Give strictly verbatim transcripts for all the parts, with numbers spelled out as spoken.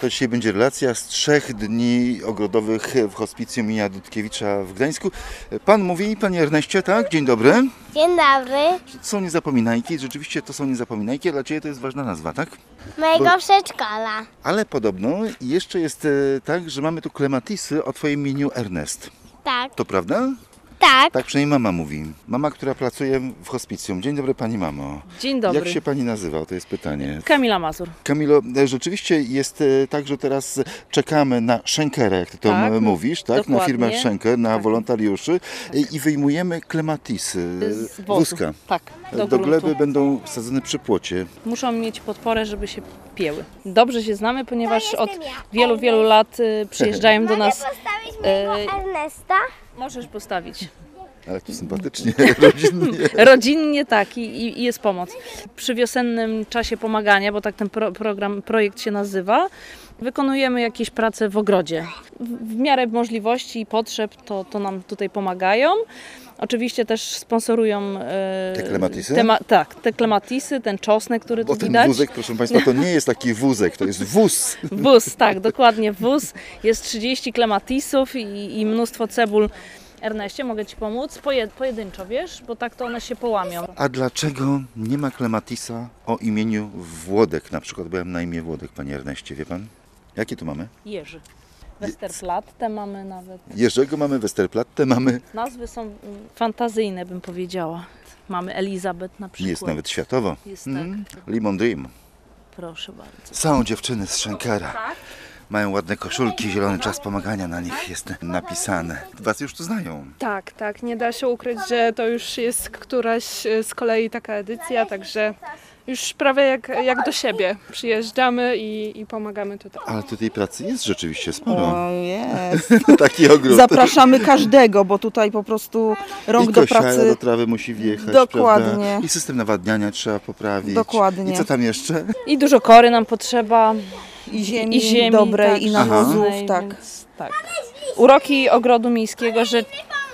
To dzisiaj będzie relacja z trzech dni ogrodowych w hospicjum imienia Dudkiewicza w Gdańsku. Pan mówi, panie Erneście, tak? Dzień dobry. Dzień dobry. To są niezapominajki, rzeczywiście to są niezapominajki, a dla Ciebie to jest ważna nazwa, tak? Mojego Bo- przedszkola. Ale podobno jeszcze jest e, tak, że mamy tu klematisy o Twoim imieniu Ernest. Tak. To prawda? Tak. Tak przynajmniej mama mówi. Mama, która pracuje w hospicjum. Dzień dobry pani mamo. Dzień dobry. Jak się pani nazywa? To jest pytanie. Kamila Mazur. Kamilo, e, rzeczywiście jest e, tak, że teraz czekamy na Schenkera, jak ty to Tak, m- mówisz, tak? Na dokładnie. firmę Schenker, na Tak. wolontariuszy e, i wyjmujemy klematisy Z z wozu. wózka. Tak, do, Do gruntu. gleby będą wsadzone przy płocie. Muszą mieć podporę, żeby się pięły. Dobrze się znamy, ponieważ To od jestem ja. wielu, wielu lat y, przyjeżdżają do nas. postawić mojego Ernesta? Możesz postawić. Ale to sympatycznie, rodzinnie. Rodzinnie tak i, i i jest pomoc. Przy wiosennym czasie pomagania, bo tak ten pro, program, projekt się nazywa, wykonujemy jakieś prace w ogrodzie. W, w miarę możliwości i potrzeb to, to nam tutaj pomagają. Oczywiście też sponsorują e, Te klematisy? Tema, tak, te klematisy, ten czosnek, który Bo tu ten widać. wózek, proszę Państwa, to nie jest taki wózek, to jest wóz. Wóz, tak, dokładnie wóz. Jest trzydzieści klematisów i, i mnóstwo cebul. Erneście, mogę Ci pomóc? Poje, pojedynczo, wiesz, bo tak to one się połamią. A dlaczego nie ma klematisa o imieniu Włodek? Na przykład byłem na imię Włodek, panie Erneście, wie pan? Jakie tu mamy? Jerzy. Westerplatte mamy nawet. Jerzego mamy, Westerplatte mamy. Nazwy są mm, fantazyjne, bym powiedziała. Mamy Elizabeth na przykład. Jest nawet światowo. Jest Mm. tak. Lemon Dream. Proszę bardzo. Są dziewczyny z Schenkera. Tak? Mają ładne koszulki, zielony czas pomagania na nich jest napisane. Was już tu znają. Tak, tak, nie da się ukryć, że to już jest któraś e, z kolei taka edycja, także już prawie jak, jak do siebie przyjeżdżamy i, i pomagamy tutaj. Ale tutaj pracy jest rzeczywiście sporo. O, jest. Taki ogród. Zapraszamy każdego, bo tutaj po prostu rąk I do kosiara pracy. do trawy musi wjechać, Dokładnie. prawda? I system nawadniania trzeba poprawić. Dokładnie. I co tam jeszcze? I dużo kory nam potrzeba. I ziemi, I ziemi dobrej, tak, i nawozów, żywotnej, tak. więc tak. Uroki ogrodu miejskiego, że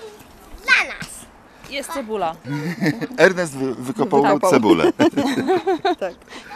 jest cebula. Ernest wy- wykopał Wykopał. cebulę. tak.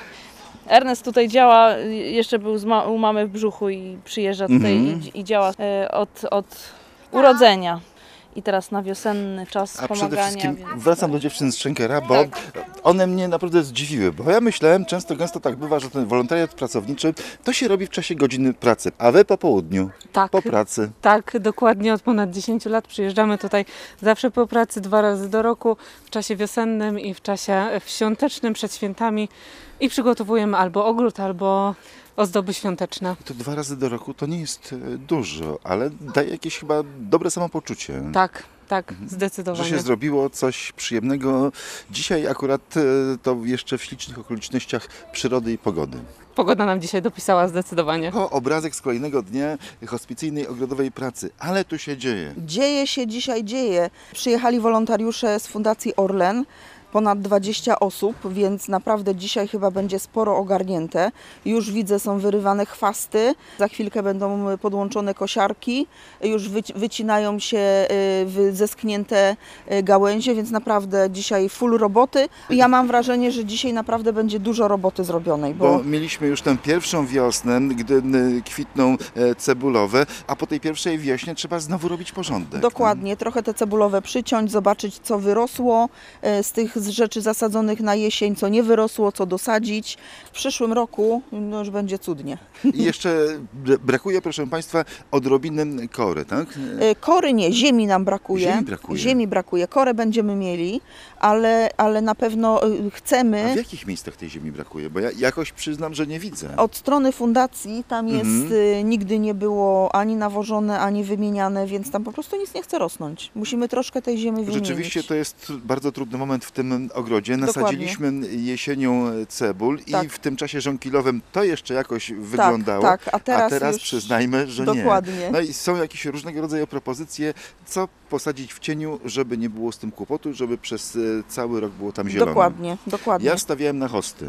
Ernest tutaj działa, jeszcze był z ma- u mamy w brzuchu i przyjeżdża tutaj Mhm. i, i działa e, od, od urodzenia. I teraz na wiosenny czas A przede pomagania. wszystkim więc- wracam do dziewczyn z Schenkera, bo Tak. one mnie naprawdę zdziwiły, bo ja myślałem, często gęsto tak bywa, że ten wolontariat pracowniczy to się robi w czasie godziny pracy, a wy po południu, Tak, po pracy. tak, dokładnie od ponad dziesięciu lat przyjeżdżamy tutaj zawsze po pracy dwa razy do roku, w czasie wiosennym i w czasie świątecznym przed świętami i przygotowujemy albo ogród, albo ozdoby świąteczne. To dwa razy do roku to nie jest e, dużo, ale daje jakieś chyba dobre samopoczucie. Tak, tak, Że zdecydowanie. się zrobiło coś przyjemnego. Dzisiaj akurat e, to jeszcze w ślicznych okolicznościach przyrody i pogody. Pogoda nam dzisiaj dopisała zdecydowanie. To obrazek z kolejnego dnia hospicyjnej ogrodowej pracy, ale tu się dzieje. Dzieje się dzisiaj, dzieje. Przyjechali wolontariusze z Fundacji Orlen. Ponad dwadzieścia osób, więc naprawdę dzisiaj chyba będzie sporo ogarnięte. Już widzę, są wyrywane chwasty, za chwilkę będą podłączone kosiarki, już wyci- wycinają się y, wy- zeschnięte y, gałęzie, więc naprawdę dzisiaj full roboty. Ja mam wrażenie, że dzisiaj naprawdę będzie dużo roboty zrobionej, bo Bo mieliśmy już tę pierwszą wiosnę, gdy y, kwitną e, cebulowe, a po tej pierwszej wiośnie trzeba znowu robić porządek. dokładnie, trochę te cebulowe przyciąć, zobaczyć co wyrosło y, z tych z rzeczy zasadzonych na jesień, co nie wyrosło, co dosadzić. W przyszłym roku no, już będzie cudnie. I jeszcze br- brakuje, proszę Państwa, odrobiny kory, tak? Y, Kory nie, ziemi nam brakuje. Ziemi brakuje. Ziemi brakuje. Korę będziemy mieli, ale, ale na pewno y, A w chcemy. jakich miejscach tej ziemi brakuje? Bo ja jakoś przyznam, że nie widzę. Od strony fundacji tam jest, Mhm. y, nigdy nie było ani nawożone, ani wymieniane, więc tam po prostu nic nie chce rosnąć. Musimy troszkę tej ziemi wymienić. Rzeczywiście to jest bardzo trudny moment w tym ogrodzie. Nasadziliśmy jesienią cebul Tak. i w tym czasie żonkilowym to jeszcze jakoś wyglądało. Tak, tak, a teraz, a teraz już przyznajmy, że dokładnie. nie. No i są jakieś różnego rodzaju propozycje, co posadzić w cieniu, żeby nie było z tym kłopotu, żeby przez e, cały rok było tam zielono. Dokładnie, dokładnie. Ja stawiałem na hosty.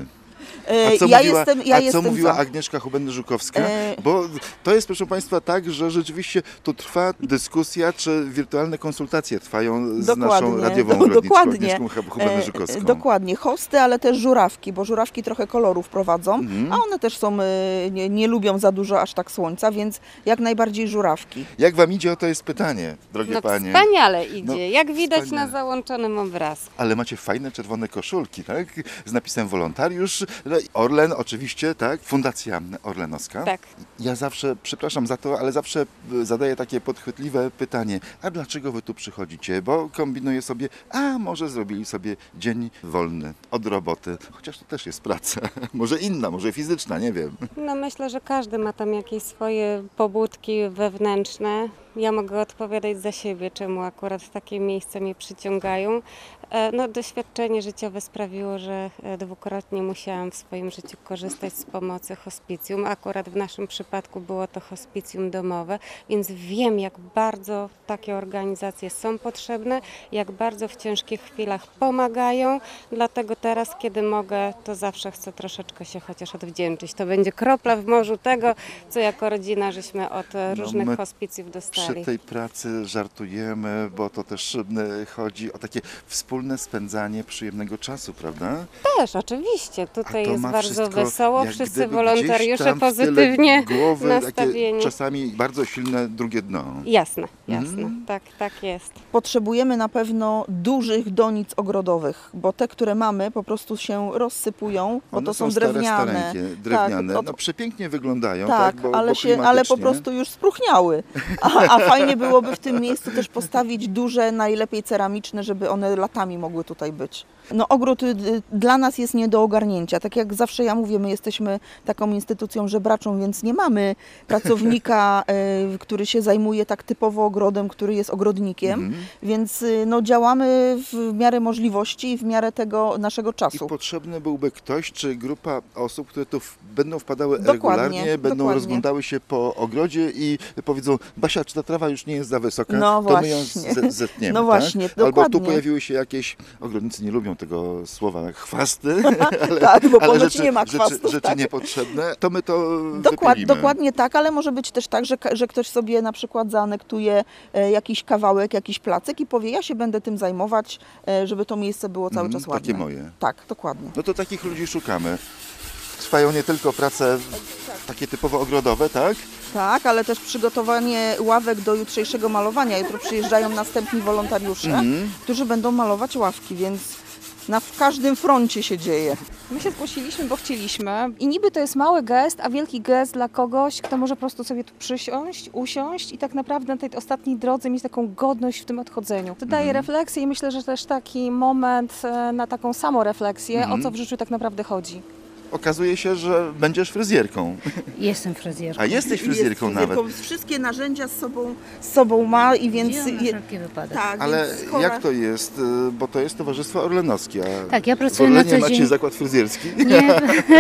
E, A co ja mówiła, jestem, ja a co jestem mówiła za. Agnieszka Hubendy-Żukowska? E, Bo to jest, proszę Państwa, tak, że rzeczywiście tu trwa dyskusja, czy wirtualne konsultacje trwają z naszą Dokładnie, radiową do- ogrodniczką dokładnie. Agnieszką Hubendy-Żukowską. E, dokładnie, hosty, ale też żurawki, bo żurawki trochę kolorów prowadzą, Mhm. a one też są, e, nie, nie lubią za dużo aż tak słońca, więc jak najbardziej żurawki. Jak Wam idzie, o to jest pytanie, drogie No Panie. wspaniale idzie, No, jak widać wspaniale. na załączonym obrazku. Ale macie fajne czerwone koszulki, tak? Z napisem wolontariusz. No i Orlen oczywiście, tak? Fundacja Orlenowska. Tak. Ja zawsze, przepraszam za to, ale zawsze zadaję takie podchwytliwe pytanie. A dlaczego wy tu przychodzicie? Bo kombinuję sobie, a może zrobili sobie dzień wolny od roboty. Chociaż to też jest praca. Może inna, może fizyczna, nie wiem. No myślę, że każdy ma tam jakieś swoje pobudki wewnętrzne. Ja mogę odpowiadać za siebie, czemu akurat takie miejsca mnie przyciągają. E, No, doświadczenie życiowe sprawiło, że e, dwukrotnie musiałam w swoim życiu korzystać z pomocy hospicjum. Akurat w naszym przypadku było to hospicjum domowe, więc wiem, jak bardzo takie organizacje są potrzebne, jak bardzo w ciężkich chwilach pomagają. Dlatego teraz, kiedy mogę, to zawsze chcę troszeczkę się chociaż odwdzięczyć. To będzie kropla w morzu tego, co jako rodzina żeśmy od e, No, różnych my hospicjów dostali. Przy tej pracy żartujemy, bo to też e, chodzi o takie wspólne spędzanie przyjemnego czasu, prawda? Też, oczywiście. Tutaj A to jest ma bardzo wszystko, wesoło, jak wszyscy gdyby wolontariusze gdzieś tam w tyle pozytywnie głowy, nastawieni. takie czasami bardzo silne drugie dno. Jasne, jasne. Mhm. Tak, tak jest. Potrzebujemy na pewno dużych donic ogrodowych, bo te, które mamy, po prostu się rozsypują, bo One to są stare, drewniane. stareńkie, drewniane. Tak, od- no przepięknie wyglądają, tak, Tak, bo, ale, bo się, ale po klimatycznie. prostu już spróchniały. A, a fajnie byłoby w tym miejscu też postawić duże, najlepiej ceramiczne, żeby one latami mogły tutaj być. No ogród y, y, dla nas jest nie do ogarnięcia. Tak jak zawsze ja mówię, my jesteśmy taką instytucją żebraczą, więc nie mamy pracownika, y, który się zajmuje tak typowo ogrodem, który jest ogrodnikiem, Mhm. więc y, no, działamy w miarę możliwości i w miarę tego naszego I czasu. potrzebny byłby ktoś, czy grupa osób, które tu w, będą wpadały Dokładnie, regularnie, będą dokładnie. rozglądały się po ogrodzie i powiedzą, Basia, czy ta trawa już nie jest za wysoka, No to my ją właśnie. z- zetniemy. No tak? właśnie, Albo tu dokładnie. pojawiły się jakieś, ogrodnicy nie lubią tego słowa, chwasty, ale, Tak, bo ale ponoć rzeczy, nie ma rzeczy, chwastów, rzeczy tak. niepotrzebne, to my to Dokład, wypylimy. dokładnie tak, ale może być też tak, że, ka- że ktoś sobie na przykład zaanektuje e, jakiś kawałek, jakiś placek i powie, ja się będę tym zajmować, e, żeby to miejsce było cały Mhm, czas ładne. takie moje. Tak, dokładnie. No to takich ludzi szukamy. Trwają nie tylko prace takie typowo ogrodowe, tak? Tak, ale też przygotowanie ławek do jutrzejszego malowania. Jutro przyjeżdżają następni wolontariusze, Mhm. którzy będą malować ławki, więc na w każdym froncie się dzieje. My się zgłosiliśmy, bo chcieliśmy i niby to jest mały gest, a wielki gest dla kogoś, kto może po prostu sobie tu przysiąść, usiąść i tak naprawdę na tej ostatniej drodze mieć taką godność w tym odchodzeniu. To daje Mhm. refleksję i myślę, że też taki moment e, na taką samorefleksję, Mhm. o co w życiu tak naprawdę chodzi. Okazuje się, że będziesz fryzjerką. Jestem fryzjerką. A jesteś fryzjerką Jest nawet. Wszystkie narzędzia z sobą, z sobą ma i więc... Wzięłam na je- wszelki wypadek. tak, Ale więc chora- jak to jest? Y, Bo to jest Towarzystwo Orlenowskie. A Tak, ja w pracuję na Orlenie co macie dzień. zakład fryzjerski. Nie,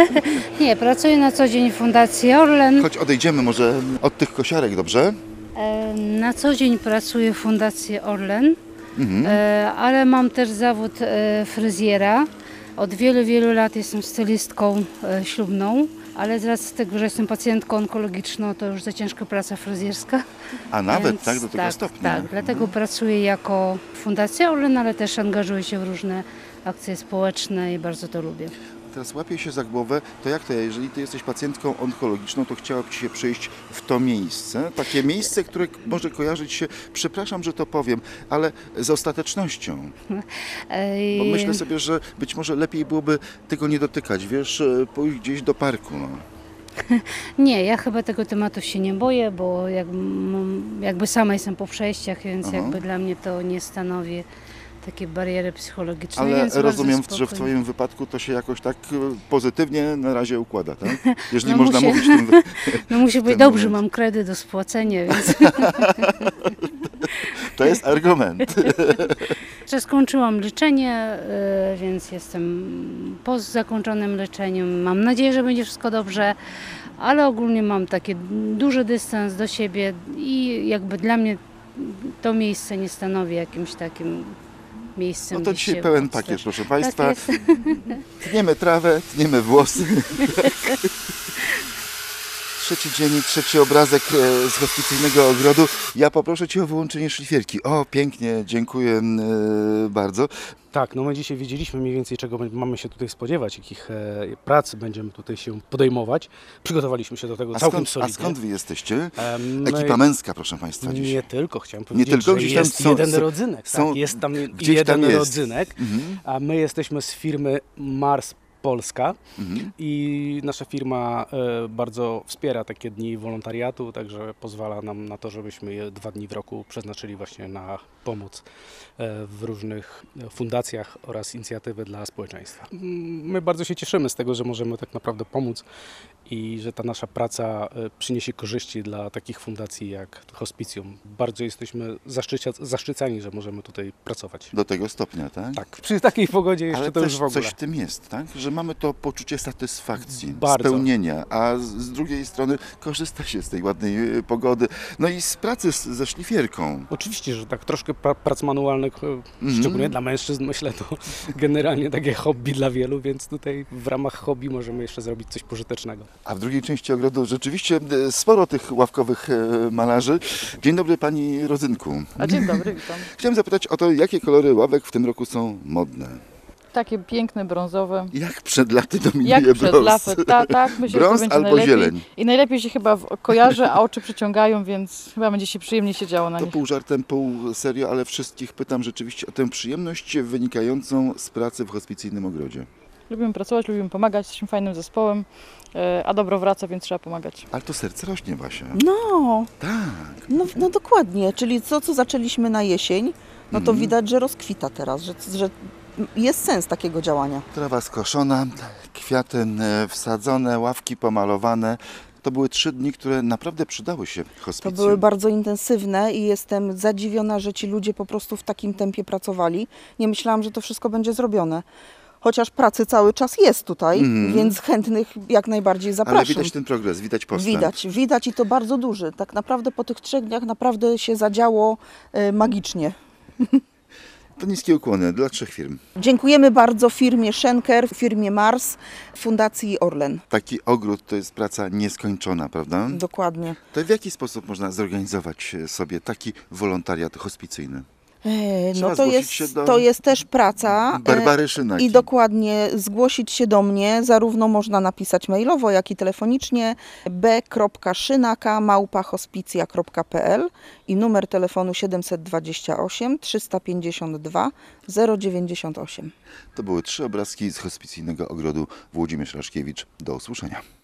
nie, pracuję na co dzień w Fundacji Orlen. Choć odejdziemy może od tych kosiarek, dobrze? E, Na co dzień pracuję w Fundacji Orlen, Mhm. e, ale mam też zawód e, fryzjera. Od wielu, wielu lat jestem stylistką e, ślubną, ale z racji tego, że jestem pacjentką onkologiczną, to już za ciężka praca fryzjerska. A nawet Więc tak do tego tak, stopnia. Tak, dlatego pracuję jako Fundacja Orlen, ale też angażuję się w różne akcje społeczne i bardzo to lubię. Teraz łapię się za głowę, to jak to, jeżeli ty jesteś pacjentką onkologiczną, to chciałaby ci się przyjść w to miejsce? Takie miejsce, które może kojarzyć się, przepraszam, że to powiem, ale z ostatecznością. E, Bo myślę sobie, że być może lepiej byłoby tego nie dotykać, wiesz, e, pójść gdzieś do parku. No. Nie, ja chyba tego tematu się nie boję, bo jak, m- jakby sama jestem po przejściach, więc Aha. jakby dla mnie to nie stanowi takiej bariery psychologicznej. Ale więc rozumiem, bardzo że w spokojnie. twoim wypadku to się jakoś tak e, pozytywnie na razie układa, tak? Jeżeli No można musi- mówić w tym... wy- No musi być ten dobrze, moment. mam kredyt do spłacenia, więc To jest argument. że skończyłam leczenie, y, więc jestem po zakończonym leczeniu. Mam nadzieję, że będzie wszystko dobrze, ale ogólnie mam taki duży dystans do siebie i jakby dla mnie to miejsce nie stanowi jakimś takim miejscem. No to gdzie dzisiaj się pełen obster- pakiet, proszę Tak Państwa. jest. Tniemy trawę, tniemy włosy. Trzeci dzień, trzeci obrazek e, z hospicyjnego ogrodu. Ja poproszę Cię o wyłączenie szlifierki. O, pięknie, dziękuję e, bardzo. Tak, no my dzisiaj wiedzieliśmy mniej więcej, czego mamy się tutaj spodziewać, jakich e, prac będziemy tutaj się podejmować. Przygotowaliśmy się do tego A całkiem skąd, a solidnie. skąd Wy jesteście? E, my- Ekipa męska, proszę Państwa, dzisiaj. Nie tylko, chciałem powiedzieć, tylko, że gdzieś tam jest są- jeden są- rodzynek. są- tak, jest tam gdzieś jeden tam jest. rodzynek, Mhm. a my jesteśmy z firmy Mars Polska Mhm. i nasza firma e, bardzo wspiera takie dni wolontariatu, także pozwala nam na to, żebyśmy je dwa dni w roku przeznaczyli właśnie na pomoc e, w różnych fundacjach oraz inicjatywy dla społeczeństwa. Mm, My bardzo się cieszymy z tego, że możemy tak naprawdę pomóc i że ta nasza praca e, przyniesie korzyści dla takich fundacji jak Hospicjum. Bardzo jesteśmy zaszczycia- zaszczycani, że możemy tutaj pracować. Do tego stopnia, tak? Tak, przy takiej pogodzie jeszcze Ale to też już w ogóle. coś w tym jest, tak? Że mamy to poczucie satysfakcji, Bardzo. spełnienia, a z, z drugiej strony korzysta się z tej ładnej e, pogody. No i z pracy z, ze szlifierką. Oczywiście, że tak troszkę pra, prac manualnych, e, Mhm. szczególnie dla mężczyzn, myślę, to generalnie takie hobby dla wielu, więc tutaj w ramach hobby możemy jeszcze zrobić coś pożytecznego. A w drugiej części ogrodu rzeczywiście e, sporo tych ławkowych e, malarzy. Dzień dobry Pani Rodzynku. A dzień dobry, witam. Chciałem zapytać o to, jakie kolory ławek w tym roku są modne. Takie piękne, brązowe. Jak przed laty dominuje Jak brąz? przed laty, ta, tak, myślę, że to Brąz będzie albo najlepiej. zieleń. I najlepiej się chyba w- kojarzy, a oczy przyciągają, więc chyba będzie się przyjemnie siedziało na To nich. pół żartem, pół serio, ale wszystkich pytam rzeczywiście o tę przyjemność wynikającą z pracy w hospicyjnym ogrodzie. Lubimy pracować, lubimy pomagać, jesteśmy fajnym zespołem, e, a dobro wraca, więc trzeba pomagać. Ale to serce rośnie, Basia. No, Tak. no, no dokładnie, czyli to, co zaczęliśmy na jesień, no to Mhm. widać, że rozkwita teraz, że, że jest sens takiego działania. Trawa skoszona, kwiaty e, wsadzone, ławki pomalowane. To były trzy dni, które naprawdę przydały się To hospicjum. były bardzo intensywne i jestem zadziwiona, że ci ludzie po prostu w takim tempie pracowali. Nie myślałam, że to wszystko będzie zrobione. Chociaż pracy cały czas jest tutaj, Mhm. więc chętnych jak najbardziej zapraszam. Ale widać ten progres, widać postęp. Widać, widać i to bardzo duży. Tak naprawdę po tych trzech dniach naprawdę się zadziało e, magicznie. To niskie ukłony dla trzech firm. Dziękujemy bardzo firmie Schenker, firmie Mars, Fundacji Orlen. Taki ogród to jest praca nieskończona, prawda? Dokładnie. To w jaki sposób można zorganizować sobie taki wolontariat hospicyjny? E, Trzeba No to zgłosić jest, się do to jest też praca. e, Barbary Szynaki. I dokładnie zgłosić się do mnie, zarówno można napisać mailowo, jak i telefonicznie b kropka szynaka małpa hospicja kropka p l i numer telefonu siedemset dwadzieścia osiem trzysta pięćdziesiąt dwa zero dziewięćdziesiąt osiem. To były trzy obrazki z hospicyjnego ogrodu. Włodzimierz Raszkiewicz. Do usłyszenia.